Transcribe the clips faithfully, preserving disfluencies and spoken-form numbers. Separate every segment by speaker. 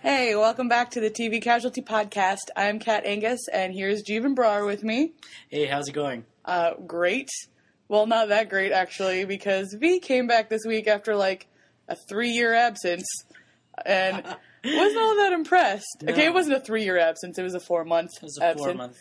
Speaker 1: Hey, welcome back to the T V Casualty Podcast. I'm Kat Angus, and here's Jeevan Brar with me.
Speaker 2: Hey, how's it going?
Speaker 1: Uh, great. Well, not that great, actually, because V came back this week after, like, a three-year absence, and wasn't all that impressed.
Speaker 2: No.
Speaker 1: Okay, it wasn't a three-year absence, it was a four-month
Speaker 2: It was a
Speaker 1: absence.
Speaker 2: four-month.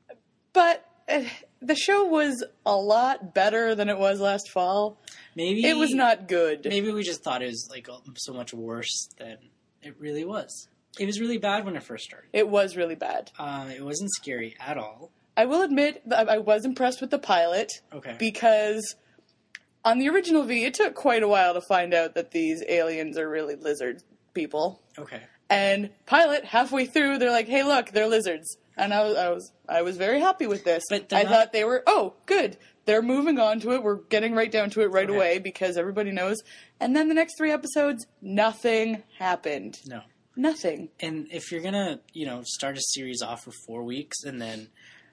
Speaker 1: But uh, the show was a lot better than it was last fall.
Speaker 2: Maybe
Speaker 1: It was not good.
Speaker 2: Maybe we just thought it was like so much worse than it really was. It was really bad when it first started.
Speaker 1: It was really bad.
Speaker 2: Uh, it wasn't scary at all.
Speaker 1: I will admit that I was impressed with the pilot.
Speaker 2: Okay.
Speaker 1: Because on the original V, it took quite a while to find out that these aliens are really lizard people.
Speaker 2: Okay.
Speaker 1: And pilot, halfway through, they're like, "Hey, look, they're lizards." And I was, I was, I was very happy with this.
Speaker 2: But
Speaker 1: I
Speaker 2: not...
Speaker 1: thought they were, oh, good. They're moving on to it. We're getting right down to it right
Speaker 2: okay.
Speaker 1: away because everybody knows. And then the next three episodes, nothing happened.
Speaker 2: No.
Speaker 1: Nothing.
Speaker 2: And if you're gonna, you know, start a series off for four weeks and then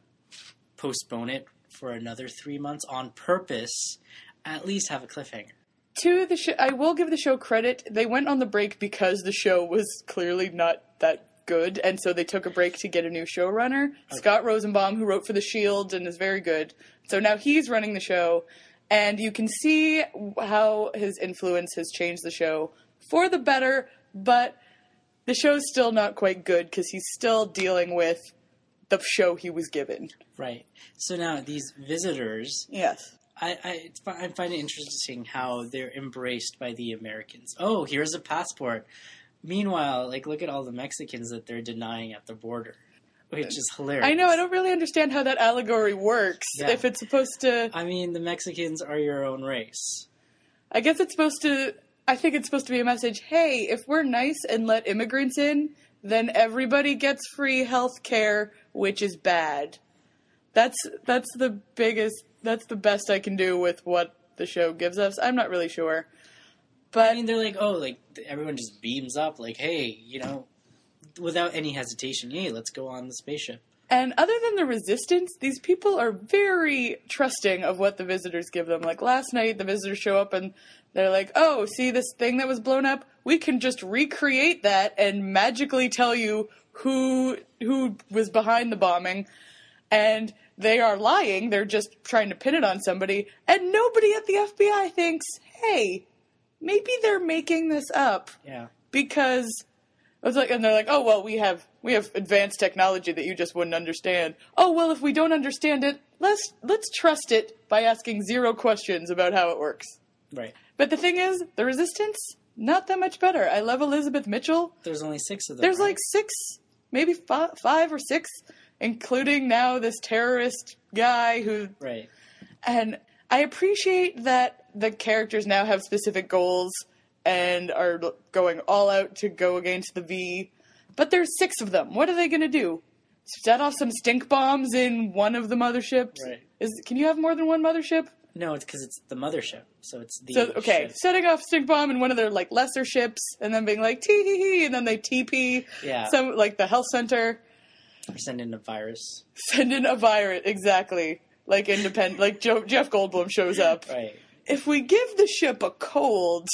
Speaker 2: postpone it for another three months on purpose, at least have a cliffhanger.
Speaker 1: To the show, I will give the show credit. They went on the break because the show was clearly not that good, and so they took a break to get a new showrunner, okay. Scott Rosenbaum, who wrote for The Shield and is very good. So now he's running the show, and you can see how his influence has changed the show for the better, but the show's still not quite good because he's still dealing with the show he was given.
Speaker 2: Right. So now these visitors...
Speaker 1: Yes.
Speaker 2: I, I, I find it interesting how they're embraced by the Americans. Oh, here's a passport. Meanwhile, like, look at all the Mexicans that they're denying at the border, which is hilarious.
Speaker 1: I know, I don't really understand how that allegory works, yeah. If it's supposed to...
Speaker 2: I mean, the Mexicans are your own race.
Speaker 1: I guess it's supposed to... I think it's supposed to be a message, hey, if we're nice and let immigrants in, then everybody gets free health care, which is bad. That's that's the biggest... That's the best I can do with what the show gives us. I'm not really sure. But
Speaker 2: I mean, they're like, oh, like, everyone just beams up, like, hey, you know, without any hesitation, hey, let's go on the spaceship.
Speaker 1: And other than the resistance, these people are very trusting of what the visitors give them. Like, last night, the visitors show up and they're like, oh, see this thing that was blown up? We can just recreate that and magically tell you who who was behind the bombing. And they are lying. They're just trying to pin it on somebody. And nobody at the F B I thinks, hey, maybe they're making this up.
Speaker 2: Yeah.
Speaker 1: Because I was like, and they're like, oh, well, we have we have advanced technology that you just wouldn't understand. Oh, well, if we don't understand it, let's let's trust it by asking zero questions about how it works.
Speaker 2: Right.
Speaker 1: But the thing is, the resistance, not that much better. I love Elizabeth Mitchell.
Speaker 2: There's only six of them.
Speaker 1: There's
Speaker 2: right?
Speaker 1: like six, maybe five, five or six, including now this terrorist guy who...
Speaker 2: Right.
Speaker 1: And I appreciate that the characters now have specific goals and are going all out to go against the V. But there's six of them. What are they going to do? Set off some stink bombs in one of the motherships?
Speaker 2: Right.
Speaker 1: Is Can you have more than one mothership?
Speaker 2: No, it's because it's the mothership. So it's the
Speaker 1: So, okay,
Speaker 2: ship.
Speaker 1: setting off stink bomb in one of their, like, lesser ships, and then being like, tee-hee-hee, and then they T P.
Speaker 2: Yeah.
Speaker 1: Some, like, the health center.
Speaker 2: Or send in a virus.
Speaker 1: Send in a virus, exactly. Like independent, like Joe, Jeff Goldblum shows up.
Speaker 2: Right.
Speaker 1: If we give the ship a cold,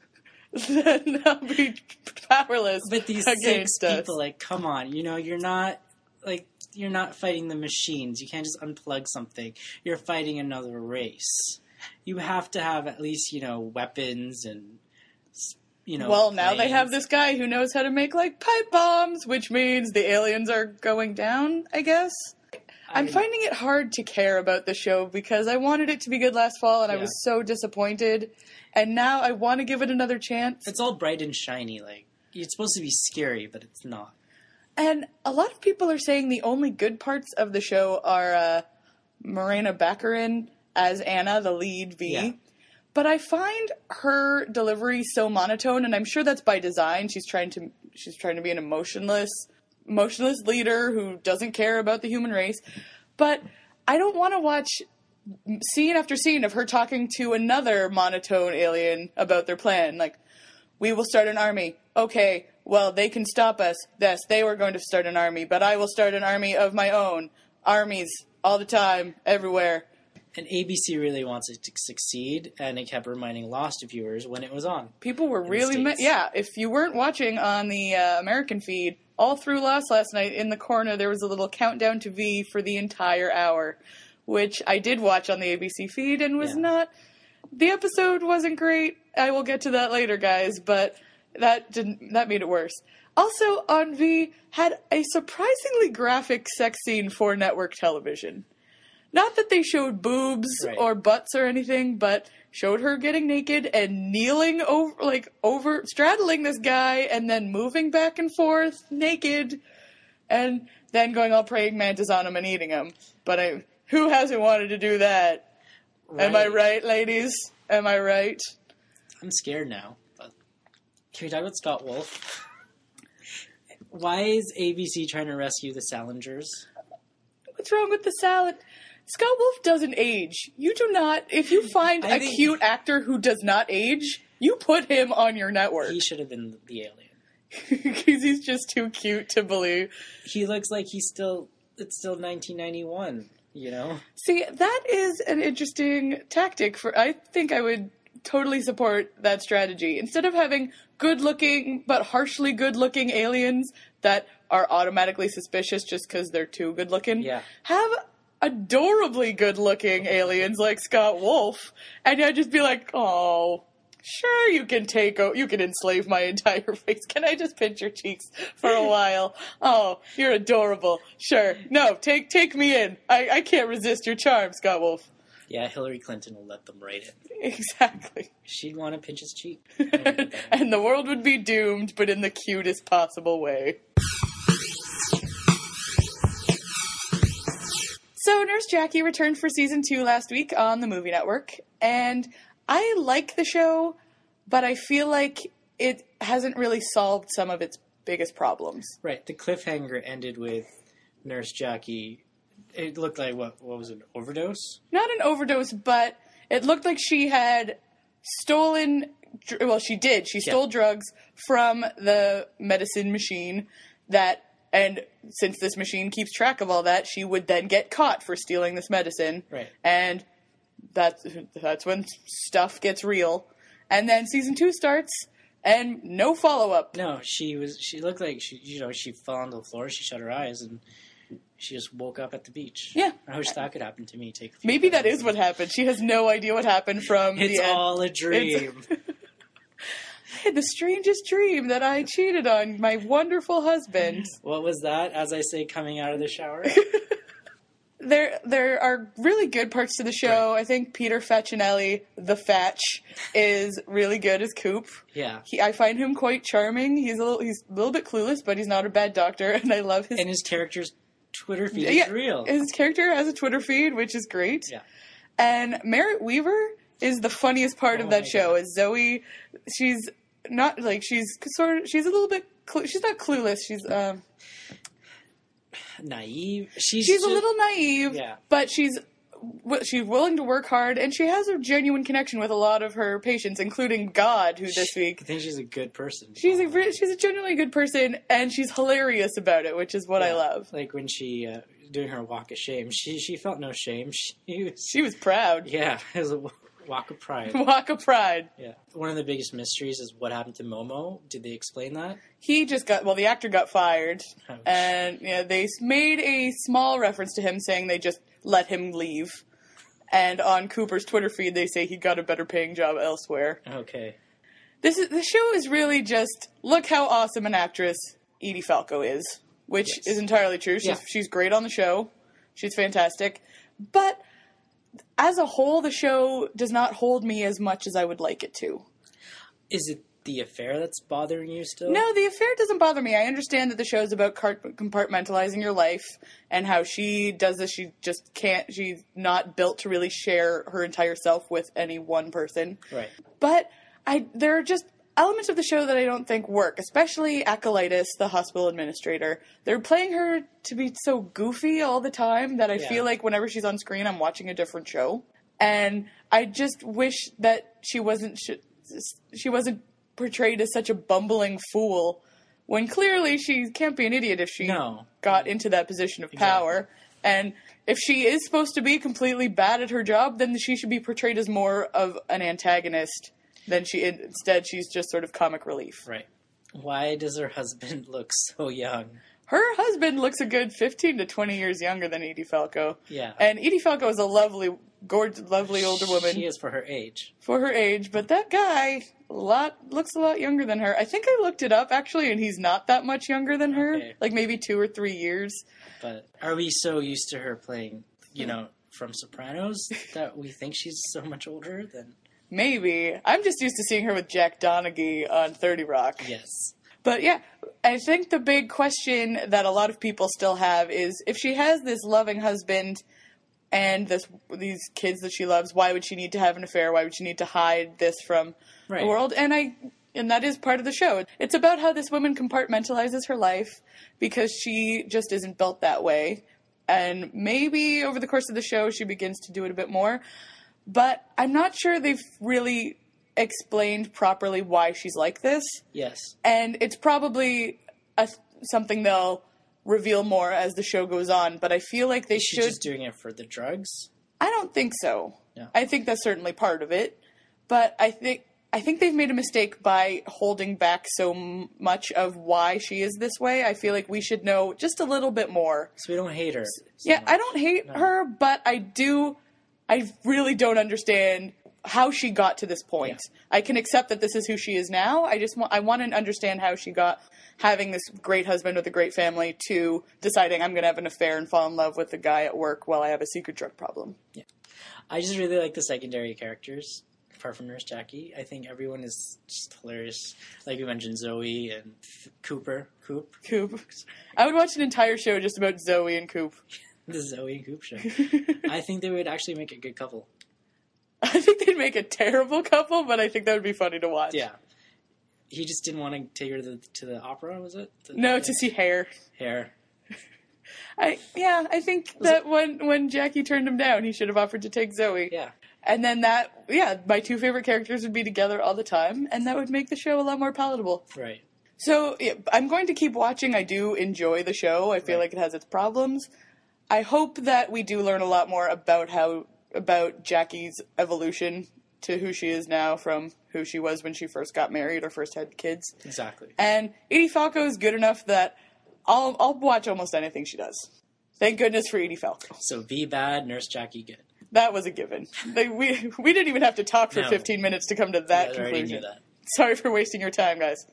Speaker 1: then they'll be powerless
Speaker 2: But these
Speaker 1: against
Speaker 2: six
Speaker 1: us.
Speaker 2: people, like, come on, you know, you're not, like, you're not fighting the machines. You can't just unplug something. You're fighting another race. You have to have at least, you know, weapons and, you know,
Speaker 1: Well, now
Speaker 2: planes.
Speaker 1: they have this guy who knows how to make, like, pipe bombs, which means the aliens are going down, I guess. I'm finding it hard to care about the show because I wanted it to be good last fall and
Speaker 2: yeah.
Speaker 1: I was so disappointed. And now I want to give it another chance.
Speaker 2: It's all bright and shiny. Like, it's supposed to be scary, but it's not.
Speaker 1: And a lot of people are saying the only good parts of the show are uh, Morena Baccarin as Anna, the lead V.
Speaker 2: Yeah.
Speaker 1: But I find her delivery so monotone, and I'm sure that's by design. She's trying to she's trying to be an emotionless emotionless leader who doesn't care about the human race. But I don't want to watch scene after scene of her talking to another monotone alien about their plan. Like, we will start an army. Okay, well, they can stop us. Yes, they were going to start an army, but I will start an army of my own. Armies, all the time, everywhere.
Speaker 2: And A B C really wants it to succeed, and it kept reminding Lost viewers when it was on.
Speaker 1: People were
Speaker 2: in the
Speaker 1: really... Ma-
Speaker 2: States.
Speaker 1: yeah, if you weren't watching on the uh, American feed, all through Lost last night, in the corner, there was a little countdown to V for the entire hour, which I did watch on the A B C feed and was
Speaker 2: Yeah.
Speaker 1: not... The episode wasn't great. I will get to that later, guys, but that didn't... That made it worse. Also, on V, had a surprisingly graphic sex scene for network television. Not that they showed boobs
Speaker 2: Right.
Speaker 1: or butts or anything, but showed her getting naked and kneeling over, like, over, straddling this guy and then moving back and forth naked and then going all praying mantis on him and eating him. But I, who hasn't wanted to do that?
Speaker 2: Right.
Speaker 1: Am I right, ladies? Am I right?
Speaker 2: I'm scared now. But can we talk about Scott Wolf? Why is A B C trying to rescue the Salingers?
Speaker 1: What's wrong with the salad? Scott Wolf doesn't age. You do not, if you find
Speaker 2: I
Speaker 1: a
Speaker 2: think-
Speaker 1: cute actor who does not age, you put him on your network.
Speaker 2: He should have been the alien.
Speaker 1: Because he's just too cute to believe.
Speaker 2: He looks like he's still, it's still nineteen ninety-one, you know?
Speaker 1: See, that is an interesting tactic for, I think I would totally support that strategy. Instead of having good-looking, but harshly good-looking aliens that are automatically suspicious just because they're too good-looking,
Speaker 2: Yeah.
Speaker 1: have adorably good-looking aliens like Scott Wolf, and I'd just be like, oh, sure, you can take, o- you can enslave my entire face. Can I just pinch your cheeks for a while? Oh, you're adorable. Sure. No, take take me in. I, I can't resist your charm, Scott Wolf.
Speaker 2: Yeah, Hillary Clinton will let them write it.
Speaker 1: Exactly.
Speaker 2: She'd want to pinch his cheek.
Speaker 1: And the world would be doomed, but in the cutest possible way. So, Nurse Jackie returned for season two last week on the Movie Network, and I like the show, but I feel like it hasn't really solved some of its biggest problems.
Speaker 2: Right, the cliffhanger ended with Nurse Jackie. It looked like, what What was it, an overdose?
Speaker 1: Not an overdose, but it looked like she had stolen, dr- well, she did. She stole
Speaker 2: Yeah.
Speaker 1: drugs from the medicine machine that, and since this machine keeps track of all that, she would then get caught for stealing this medicine.
Speaker 2: Right.
Speaker 1: And that's, that's when stuff gets real. And then season two starts, and no follow-up.
Speaker 2: No, she was. She looked like she, you know, she fell onto the floor. She shut her eyes and she just woke up at the beach.
Speaker 1: Yeah.
Speaker 2: I wish that could happen to me. Take a few
Speaker 1: Maybe that
Speaker 2: pills.
Speaker 1: is what happened. She has no idea what happened from
Speaker 2: It's
Speaker 1: the end.
Speaker 2: all a dream.
Speaker 1: I had the strangest dream that I cheated on my wonderful husband.
Speaker 2: What was that? As I say, coming out of the shower.
Speaker 1: There, there are really good parts to the show.
Speaker 2: Right.
Speaker 1: I think Peter Facinelli, the Fatch, is really good as Coop.
Speaker 2: Yeah.
Speaker 1: He, I find him quite charming. He's a little, he's a little bit clueless, but he's not a bad doctor, and I love his.
Speaker 2: And his character's Twitter feed
Speaker 1: yeah,
Speaker 2: is real.
Speaker 1: His character has a Twitter feed, which is great.
Speaker 2: Yeah.
Speaker 1: And Merritt Weaver is the funniest part
Speaker 2: Oh
Speaker 1: of that
Speaker 2: my
Speaker 1: show.
Speaker 2: God.
Speaker 1: Is Zoe? She's not like she's sort of. She's a little bit. Clu- she's not clueless. She's um.
Speaker 2: Naive. She's,
Speaker 1: She's a
Speaker 2: just-
Speaker 1: little naive,
Speaker 2: Yeah.
Speaker 1: but she's w- she's willing to work hard, and she has a genuine connection with a lot of her patients, including God, who this
Speaker 2: I
Speaker 1: week
Speaker 2: think she's a good person.
Speaker 1: she's a re- she's a genuinely good person, and she's hilarious about it, which is what I
Speaker 2: Yeah.
Speaker 1: love.
Speaker 2: Like when she uh, doing her walk of shame, she she felt no shame. She was
Speaker 1: She was proud.
Speaker 2: yeah, it was a w- walk of pride.
Speaker 1: Walk of pride.
Speaker 2: Yeah. One of the biggest mysteries is what happened to Momo. Did they explain that?
Speaker 1: He just got well. The actor got fired,
Speaker 2: Ouch.
Speaker 1: and you know, they s- made a small reference to him saying they just let him leave. And on Cooper's Twitter feed, they say he got a better paying job elsewhere.
Speaker 2: Okay.
Speaker 1: This is the show is really just look how awesome an actress Edie Falco is, which
Speaker 2: Yes.
Speaker 1: is entirely true. She's
Speaker 2: Yeah.
Speaker 1: she's great on the show. She's fantastic. But as a whole, the show does not hold me as much as I would like it to.
Speaker 2: Is it the affair that's bothering you still?
Speaker 1: No, the affair doesn't bother me. I understand that the show is about car- compartmentalizing your life and how she does this. She just can't, she's not built to really share her entire self with any one person.
Speaker 2: Right.
Speaker 1: But I, there are just elements of the show that I don't think work, especially Acolytus, the hospital administrator. They're playing her to be so goofy all the time that I
Speaker 2: Yeah.
Speaker 1: feel like whenever she's on screen, I'm watching a different show. And I just wish that she wasn't, she, she wasn't portrayed as such a bumbling fool when clearly she can't be an idiot if she
Speaker 2: No.
Speaker 1: got into that position of power. And if she is supposed to be completely bad at her job, then she should be portrayed as more of an antagonist than she, instead she's just sort of comic relief.
Speaker 2: Right. Why does her husband look so young?
Speaker 1: Her husband looks a good fifteen to twenty years younger than Edie Falco.
Speaker 2: Yeah.
Speaker 1: And Edie Falco is a lovely, gorgeous, lovely older woman.
Speaker 2: She is for her age.
Speaker 1: For her age, but that guy a lot looks a lot younger than her. I think I looked it up, actually, and he's not that much younger than her.
Speaker 2: Okay.
Speaker 1: Like, maybe two or three years.
Speaker 2: But are we so used to her playing, you know, from Sopranos that we think she's so much older than...
Speaker 1: Maybe. I'm just used to seeing her with Jack Donaghy on thirty Rock.
Speaker 2: Yes.
Speaker 1: But yeah, I think the big question that a lot of people still have is, if she has this loving husband and this these kids that she loves, why would she need to have an affair? Why would she need to hide this from
Speaker 2: Right.
Speaker 1: the world? And I and that is part of the show. It's about how this woman compartmentalizes her life because she just isn't built that way. And maybe over the course of the show she begins to do it a bit more. But I'm not sure they've really explained properly why she's like this.
Speaker 2: Yes.
Speaker 1: And it's probably a, something they'll reveal more as the show goes on. But I feel like they
Speaker 2: Is she
Speaker 1: should...
Speaker 2: just doing it for the drugs?
Speaker 1: I don't think so.
Speaker 2: No.
Speaker 1: I think that's certainly part of it. But I think... I think they've made a mistake by holding back so m- much of why she is this way. I feel like we should know just a little bit more.
Speaker 2: So we don't hate her. So
Speaker 1: Yeah,
Speaker 2: much.
Speaker 1: I don't hate
Speaker 2: No.
Speaker 1: her, but I do... I really don't understand how she got to this point.
Speaker 2: Yeah.
Speaker 1: I can accept that this is who she is now. I just want... I want to understand how she got having this great husband with a great family to deciding I'm going to have an affair and fall in love with the guy at work while I have a secret drug problem.
Speaker 2: Yeah. I just really like the secondary characters. Apart from Nurse Jackie, I think everyone is just hilarious. Like we mentioned, Zoe and Cooper. Coop.
Speaker 1: Coop. I would watch an entire show just about Zoe and Coop.
Speaker 2: The Zoe and Coop show. I think they would actually make a good couple.
Speaker 1: I think they'd make a terrible couple, but I think that would be funny to watch.
Speaker 2: Yeah. He just didn't want to take her to the, to the opera, was it? The,
Speaker 1: No,
Speaker 2: the
Speaker 1: to see hair.
Speaker 2: hair.
Speaker 1: I yeah, I think
Speaker 2: Was
Speaker 1: that
Speaker 2: it-
Speaker 1: when when Jackie turned him down, he should have offered to take Zoe.
Speaker 2: Yeah.
Speaker 1: And then that, yeah, my two favorite characters would be together all the time, and that would make the show a lot more palatable.
Speaker 2: Right.
Speaker 1: So, yeah, I'm going to keep watching. I do enjoy the show. I feel
Speaker 2: Right.
Speaker 1: like it has its problems. I hope that we do learn a lot more about how, about Jackie's evolution to who she is now from who she was when she first got married or first had kids.
Speaker 2: Exactly.
Speaker 1: And Edie Falco is good enough that I'll, I'll watch almost anything she does. Thank goodness for Edie Falco.
Speaker 2: So be bad, Nurse Jackie good.
Speaker 1: That was a given. They, we we didn't even have to talk for
Speaker 2: No.
Speaker 1: fifteen minutes to come to that
Speaker 2: I already
Speaker 1: conclusion.
Speaker 2: knew that.
Speaker 1: Sorry for wasting your time, guys.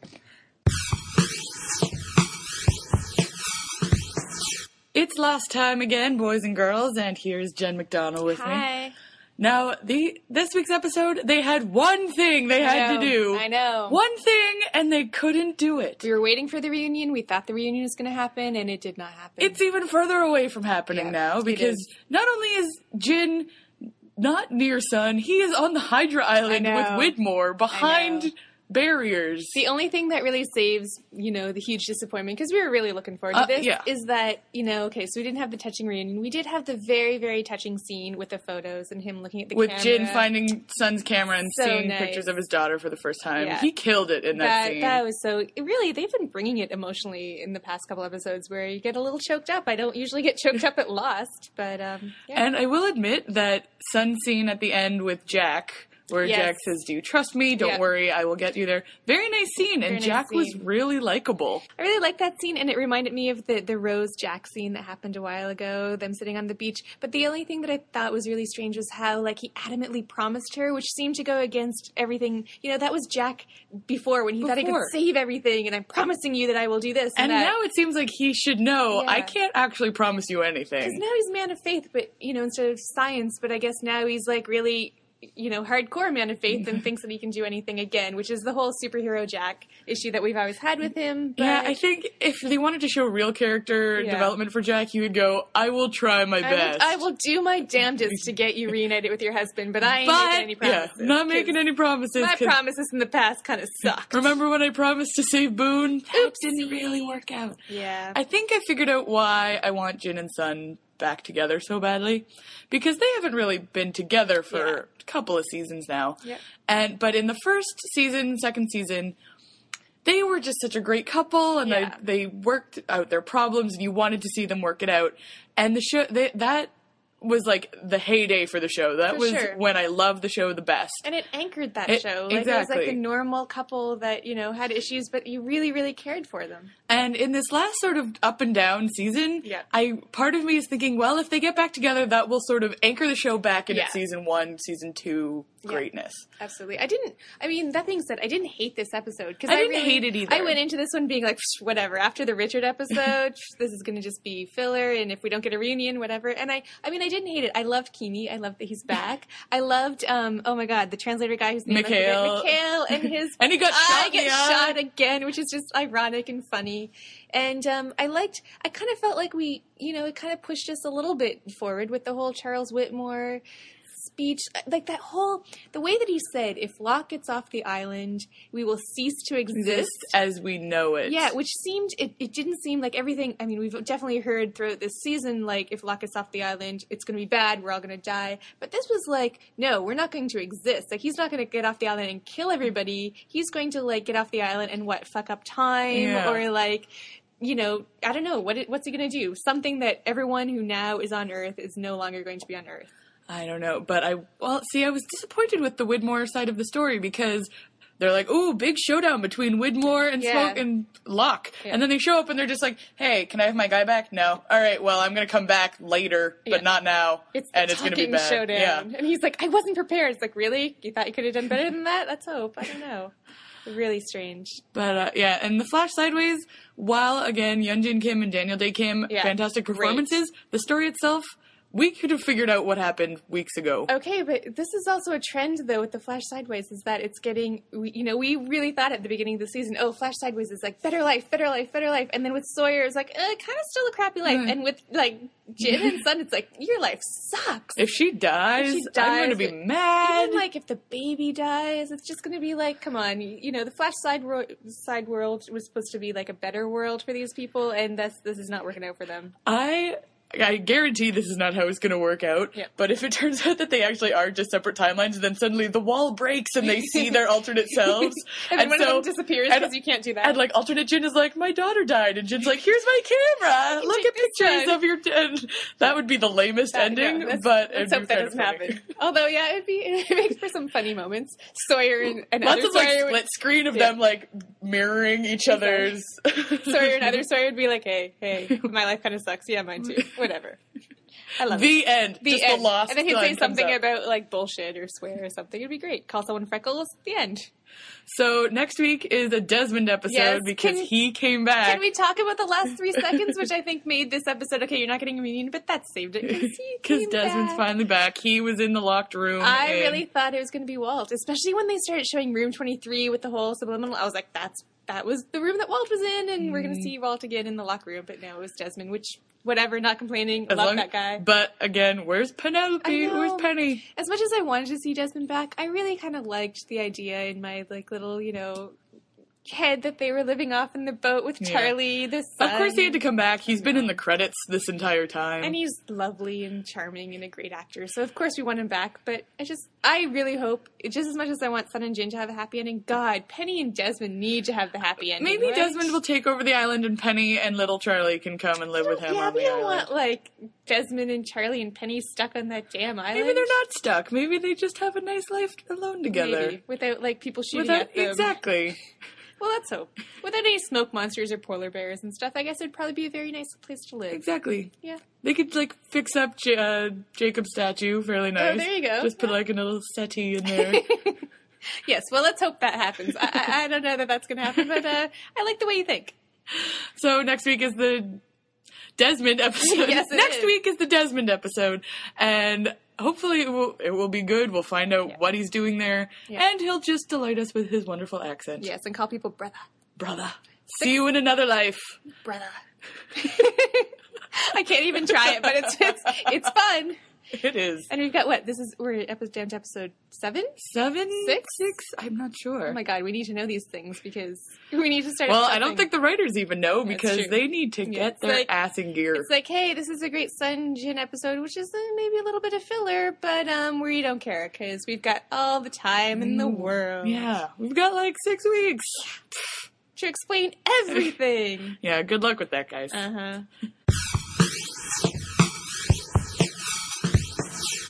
Speaker 1: It's last time again, boys and girls, and here's Jen McDonald with me.
Speaker 3: Hi.
Speaker 1: Now, the this week's episode, they had one thing they
Speaker 3: I
Speaker 1: had
Speaker 3: know,
Speaker 1: to do.
Speaker 3: I know.
Speaker 1: One thing, and they couldn't do it.
Speaker 3: We were waiting for the reunion. We thought the reunion was going to happen, and it did not happen.
Speaker 1: It's even further away from happening
Speaker 3: Yeah,
Speaker 1: now
Speaker 3: it
Speaker 1: because
Speaker 3: is.
Speaker 1: not only is Jin not near Sun, he is on the Hydra Island
Speaker 3: know.
Speaker 1: with Widmore behind barriers.
Speaker 3: the only thing that really saves, you know, the huge disappointment, because we were really looking forward to
Speaker 1: Uh,
Speaker 3: this,
Speaker 1: yeah.
Speaker 3: is that, you know, okay, so we didn't have the touching reunion. We did have the very, very touching scene with the photos and him looking at the
Speaker 1: with
Speaker 3: camera.
Speaker 1: Jin finding Sun's camera and
Speaker 3: So
Speaker 1: seeing
Speaker 3: nice.
Speaker 1: pictures of his daughter for the first time.
Speaker 3: Yeah.
Speaker 1: He killed it in that,
Speaker 3: that,
Speaker 1: scene.
Speaker 3: that was so, it really, they've been bringing it emotionally in the past couple episodes where you get a little choked up. I don't usually get choked up at Lost, but, um, yeah.
Speaker 1: And I will admit that Sun's scene at the end with Jack, where
Speaker 3: Yes.
Speaker 1: Jack says, "Do you trust me? Don't
Speaker 3: Yeah.
Speaker 1: worry, I will get you there." Very nice scene,
Speaker 3: Very
Speaker 1: and
Speaker 3: nice
Speaker 1: Jack was
Speaker 3: scene.
Speaker 1: really likable.
Speaker 3: I really liked that scene, and it reminded me of the, the Rose Jack scene that happened a while ago, them sitting on the beach. But the only thing that I thought was really strange was how, like, he adamantly promised her, which seemed to go against everything. You know, that was Jack before, when he thought he could
Speaker 1: Before.
Speaker 3: save everything, and I'm promising you that I will do this.
Speaker 1: And
Speaker 3: that.
Speaker 1: now it seems like he should know,
Speaker 3: Yeah.
Speaker 1: I can't actually promise you
Speaker 3: Because
Speaker 1: anything.
Speaker 3: now he's a man of faith, but, you know, instead of science, but I guess now he's, like, really, you know, hardcore man of faith and thinks that he can do anything again, which is the whole superhero Jack issue that we've always had with him. But
Speaker 1: Yeah, I think if they wanted to show real character
Speaker 3: Yeah.
Speaker 1: development for Jack, he would go, "I will try my
Speaker 3: I
Speaker 1: best."
Speaker 3: will, I will do my damnedest to get you reunited with your husband, but I ain't
Speaker 1: but,
Speaker 3: making any
Speaker 1: yeah,
Speaker 3: promises.
Speaker 1: not making
Speaker 3: 'cause
Speaker 1: any promises.
Speaker 3: My
Speaker 1: 'cause
Speaker 3: promises in the past kind of sucked.
Speaker 1: remember when I promised to save Boone? That
Speaker 3: Oopsie.
Speaker 1: didn't really work out.
Speaker 3: Yeah.
Speaker 1: I think I figured out why I want Jin and Sun back together so badly, because they haven't really been together for
Speaker 3: Yeah.
Speaker 1: a couple of seasons now.
Speaker 3: Yep.
Speaker 1: And but in the first season, second season, they were just such a great couple, and
Speaker 3: Yeah.
Speaker 1: they they worked out their problems, and you wanted to see them work it out. And the show they, that was like the heyday for the show. That
Speaker 3: For
Speaker 1: was
Speaker 3: sure.
Speaker 1: when I loved the show the best.
Speaker 3: And it anchored that
Speaker 1: It-
Speaker 3: show. Like, It was
Speaker 1: exactly.
Speaker 3: like a normal couple that, you know, had issues, but you really, really cared for them.
Speaker 1: And in this last sort of up and down season,
Speaker 3: Yeah.
Speaker 1: I part of me is thinking, well, if they get back together, that will sort of anchor the show back in
Speaker 3: Yeah.
Speaker 1: its season one, season two
Speaker 3: Yeah.
Speaker 1: greatness.
Speaker 3: Absolutely. I didn't, I mean, that being said, I didn't hate this episode. Cause
Speaker 1: I didn't
Speaker 3: really,
Speaker 1: hate it either.
Speaker 3: I went into this one being like, "Psh, whatever, after the Richard episode, psh, this is going to just be filler, and if we don't get a reunion, whatever. And I, I mean, I didn't hate it. I loved Keamy. I loved that he's back. I loved, um, oh my god, the translator guy whose name I forget,
Speaker 1: Mikhail.
Speaker 3: Mikhail, and his
Speaker 1: And he got
Speaker 3: eye
Speaker 1: shot in the
Speaker 3: gets
Speaker 1: eye.
Speaker 3: shot again, which is just ironic and funny. And um, I liked, I kind of felt like we, you know, it kind of pushed us a little bit forward with the whole Charles Whitmore speech. Like that whole, the way that he said, if Locke gets off the island, we will cease to exist.
Speaker 1: Exist as we know it.
Speaker 3: Yeah, which seemed, it, it didn't seem like everything, I mean, we've definitely heard throughout this season, like, if Locke gets off the island, it's going to be bad, we're all going to die. But this was like, no, we're not going to exist. Like, he's not going to get off the island and kill everybody. He's going to, like, get off the island and, what, fuck up time?
Speaker 1: Yeah.
Speaker 3: Or, like, you know, I don't know, what it, what's he going to do? Something that everyone who now is on Earth is no longer going to be on Earth.
Speaker 1: I don't know, but I, well, see, I was disappointed with the Widmore side of the story because they're like, ooh, big showdown between Widmore and
Speaker 3: Yeah.
Speaker 1: Smoke and Locke.
Speaker 3: Yeah.
Speaker 1: And then they show up and they're just like, hey, can I have my guy back? No. All right, well, I'm going to come back later, but
Speaker 3: Yeah.
Speaker 1: not now.
Speaker 3: It's
Speaker 1: and
Speaker 3: the
Speaker 1: it's going to be
Speaker 3: talking
Speaker 1: bad.
Speaker 3: showdown.
Speaker 1: Yeah.
Speaker 3: And he's like, I wasn't prepared. It's like, really? You thought you could have done better than that? Let's hope. I don't know. Really strange.
Speaker 1: But, uh, yeah, and the Flash Sideways, while, again, Yunjin Kim and Daniel Day Kim,
Speaker 3: Yeah,
Speaker 1: fantastic
Speaker 3: great.
Speaker 1: performances, the story itself, we could have figured out what happened weeks ago.
Speaker 3: Okay, but this is also a trend, though, with the Flash Sideways, is that it's getting, we, you know, we really thought at the beginning of the season, oh, Flash Sideways is like, better life, better life, better life. And then with Sawyer, it's like, uh, kind of still a crappy life.
Speaker 1: Mm.
Speaker 3: And with, like, Jin and Sun, it's like, your life sucks.
Speaker 1: If she dies,
Speaker 3: If she
Speaker 1: I'm going to
Speaker 3: dies,
Speaker 1: be
Speaker 3: it-
Speaker 1: mad.
Speaker 3: Even, like, if the baby dies, it's just going to be like, come on, you, you know, the Flash side, ro- side world was supposed to be, like, a better world for these people, and that's, this is not working out for them.
Speaker 1: I I guarantee this is not how it's going to work out.
Speaker 3: Yeah.
Speaker 1: But if it turns out that they actually are just separate timelines, then suddenly the wall breaks and they see their alternate selves.
Speaker 3: And, then one
Speaker 1: so,
Speaker 3: of them disappears
Speaker 1: and-
Speaker 3: because you can't do that.
Speaker 1: And like alternate Jin is like, my daughter died, and Jin's like, here's my camera. Look
Speaker 3: take
Speaker 1: at
Speaker 3: this
Speaker 1: pictures
Speaker 3: one."
Speaker 1: of your. T-. And that would be the lamest
Speaker 3: That-
Speaker 1: ending,
Speaker 3: yeah, let's-
Speaker 1: but
Speaker 3: let's
Speaker 1: it'd
Speaker 3: hope
Speaker 1: be
Speaker 3: that
Speaker 1: kind of
Speaker 3: doesn't
Speaker 1: funny.
Speaker 3: happen. Although, yeah, it'd be it makes for some funny moments. Sawyer and, and
Speaker 1: Lots
Speaker 3: other
Speaker 1: of like
Speaker 3: Sawyer,
Speaker 1: split screen of
Speaker 3: Yeah.
Speaker 1: them like mirroring each other's.
Speaker 3: Sawyer and other Sawyer would be like, "Hey, hey, my life kind of sucks. Yeah, mine too. Whatever." I love it.
Speaker 1: The end.
Speaker 3: The
Speaker 1: Just
Speaker 3: end.
Speaker 1: the lost
Speaker 3: and then he'd
Speaker 1: line
Speaker 3: say
Speaker 1: comes
Speaker 3: something
Speaker 1: up.
Speaker 3: about like bullshit or swear or something. It'd be great. Call someone freckles. The end.
Speaker 1: So next week is a Desmond episode
Speaker 3: Yes,
Speaker 1: because
Speaker 3: can-
Speaker 1: he came back.
Speaker 3: Can we talk about the last three seconds, which I think made this episode okay? You're not getting a reunion, but that saved it
Speaker 1: Because Desmond's
Speaker 3: back.
Speaker 1: finally back. He was in the locked room.
Speaker 3: I
Speaker 1: and
Speaker 3: really thought it was going to be Walt, especially when they started showing Room twenty-three with the whole subliminal. I was like, that's that was the room that Walt was in, and we're going to see Walt again in the locker room. But no, it was Desmond, which, whatever, not complaining.
Speaker 1: as
Speaker 3: Love
Speaker 1: long-
Speaker 3: that guy.
Speaker 1: But again, where's Penelope?
Speaker 3: I know.
Speaker 1: Where's Penny?
Speaker 3: As much as I wanted to see Desmond back, I really kind of liked the idea in my like little, you know, head that they were living off in the boat with
Speaker 1: Yeah.
Speaker 3: Charlie, the son.
Speaker 1: Of course he had to come back. He's been in the credits this entire time.
Speaker 3: And he's lovely and charming and a great actor. So, of course, we want him back. But I just, I really hope, just as much as I want Sun and Jin to have a happy ending, God, Penny and Desmond need to have the happy ending.
Speaker 1: Maybe
Speaker 3: right?
Speaker 1: Desmond will take over the island and Penny and little Charlie can come and live with him
Speaker 3: Yeah,
Speaker 1: on
Speaker 3: we
Speaker 1: the
Speaker 3: don't
Speaker 1: island.
Speaker 3: want, like, Desmond and Charlie and Penny stuck on that damn island.
Speaker 1: Maybe they're not stuck. Maybe they just have a nice life alone together.
Speaker 3: Maybe, without, like, people shooting
Speaker 1: Without,
Speaker 3: at them.
Speaker 1: exactly.
Speaker 3: Well, let's hope. Without any smoke monsters or polar bears and stuff, I guess it'd probably be a very nice place to live.
Speaker 1: Exactly.
Speaker 3: Yeah.
Speaker 1: They could, like, fix up J- uh, Jacob's statue fairly nice.
Speaker 3: Oh, there you go.
Speaker 1: Just put, like, a little settee in there.
Speaker 3: Yes, well, let's hope that happens. I, I, I don't know that that's going to happen, but uh, I like the way you think.
Speaker 1: So next week is the Desmond episode.
Speaker 3: Yes, it
Speaker 1: next
Speaker 3: is.
Speaker 1: week is the Desmond episode, and hopefully it will it will be good. We'll find out
Speaker 3: Yeah.
Speaker 1: what he's doing there,
Speaker 3: Yeah.
Speaker 1: and he'll just delight us with his wonderful accent.
Speaker 3: Yes, and call people brother.
Speaker 1: Brother, see you in another life.
Speaker 3: Brother. I can't even try it, but it's it's it's fun.
Speaker 1: It is
Speaker 3: And we've got what? This is we're episode down to episode seven.
Speaker 1: seven,
Speaker 3: Six?
Speaker 1: six. I'm not sure.
Speaker 3: Oh my god, we need to know these things because we need to start.
Speaker 1: well, I
Speaker 3: something.
Speaker 1: don't think the writers even know
Speaker 3: That's
Speaker 1: because
Speaker 3: true.
Speaker 1: they need to
Speaker 3: Yeah,
Speaker 1: get
Speaker 3: it's
Speaker 1: their
Speaker 3: like-
Speaker 1: ass in gear.
Speaker 3: It's like, hey, this is a great Sun Jin episode, which is uh, maybe a little bit of filler, but um, we don't care because we've got all the time in the world.
Speaker 1: yeah, we've got like six weeks.
Speaker 3: To explain everything.
Speaker 1: Yeah, good luck with that, guys.
Speaker 3: Uh huh.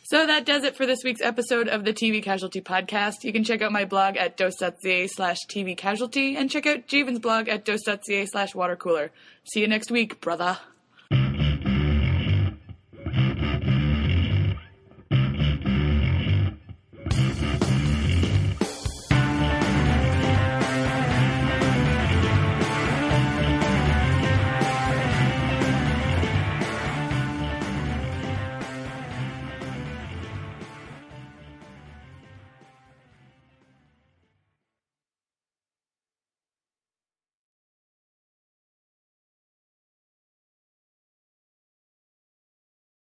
Speaker 1: So that does it for this week's episode of the T V Casualty Podcast. You can check out my blog at dose.ca slash TV Casualty and check out Javen's blog at dose.ca slash watercooler. See you next week, brother.